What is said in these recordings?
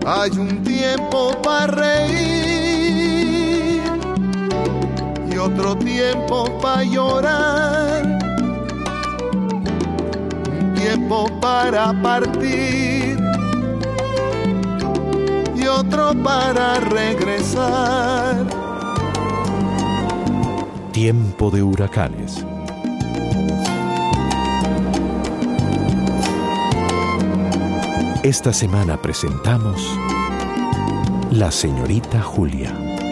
Hay un tiempo para reír y otro tiempo para llorar, un tiempo para partir y otro para regresar. Tiempo de huracanes. Esta semana presentamos La Señorita Julia.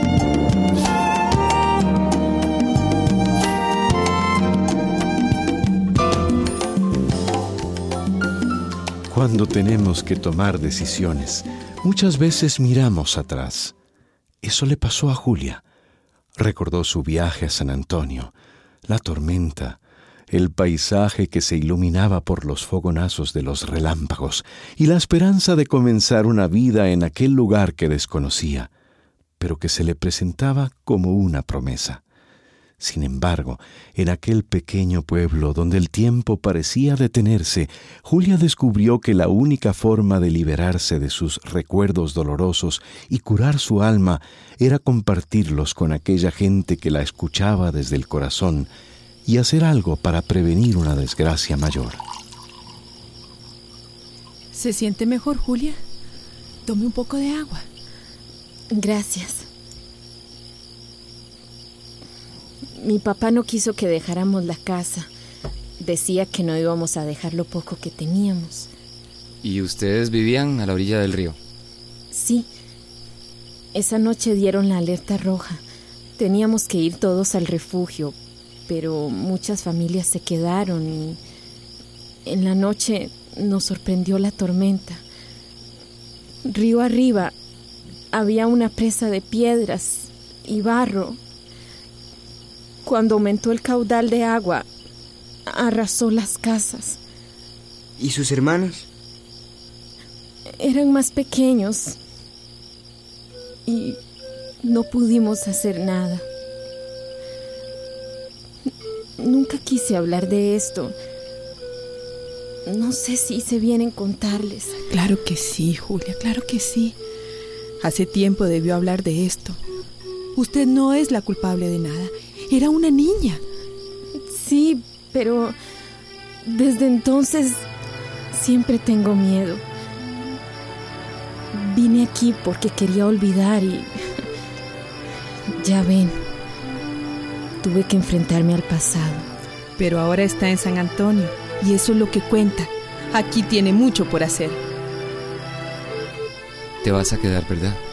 Cuando tenemos que tomar decisiones, muchas veces miramos atrás. Eso le pasó a Julia. Recordó su viaje a San Antonio, la tormenta, el paisaje que se iluminaba por los fogonazos de los relámpagos y la esperanza de comenzar una vida en aquel lugar que desconocía, pero que se le presentaba como una promesa. Sin embargo, en aquel pequeño pueblo donde el tiempo parecía detenerse, Julia descubrió que la única forma de liberarse de sus recuerdos dolorosos y curar su alma era compartirlos con aquella gente que la escuchaba desde el corazón y hacer algo para prevenir una desgracia mayor. ¿Se siente mejor, Julia? Tome un poco de agua. Gracias. Mi papá no quiso que dejáramos la casa. Decía que no íbamos a dejar lo poco que teníamos. ¿Y ustedes vivían a la orilla del río? Sí. Esa noche dieron la alerta roja. Teníamos que ir todos al refugio, pero muchas familias se quedaron y en la noche nos sorprendió la tormenta. Río arriba había una presa de piedras y barro. Cuando aumentó el caudal de agua, arrasó las casas. ¿Y sus hermanos? Eran más pequeños y no pudimos hacer nada. Nunca quise hablar de esto. No sé si hice bien en contarles. Claro que sí, Julia, claro que sí. Hace tiempo debió hablar de esto. Usted no es la culpable de nada. Era una niña. Sí, pero desde entonces siempre tengo miedo. Vine aquí porque quería olvidar y ya ven, tuve que enfrentarme al pasado. Pero ahora está en San Antonio y eso es lo que cuenta. Aquí tiene mucho por hacer. Te vas a quedar, ¿verdad?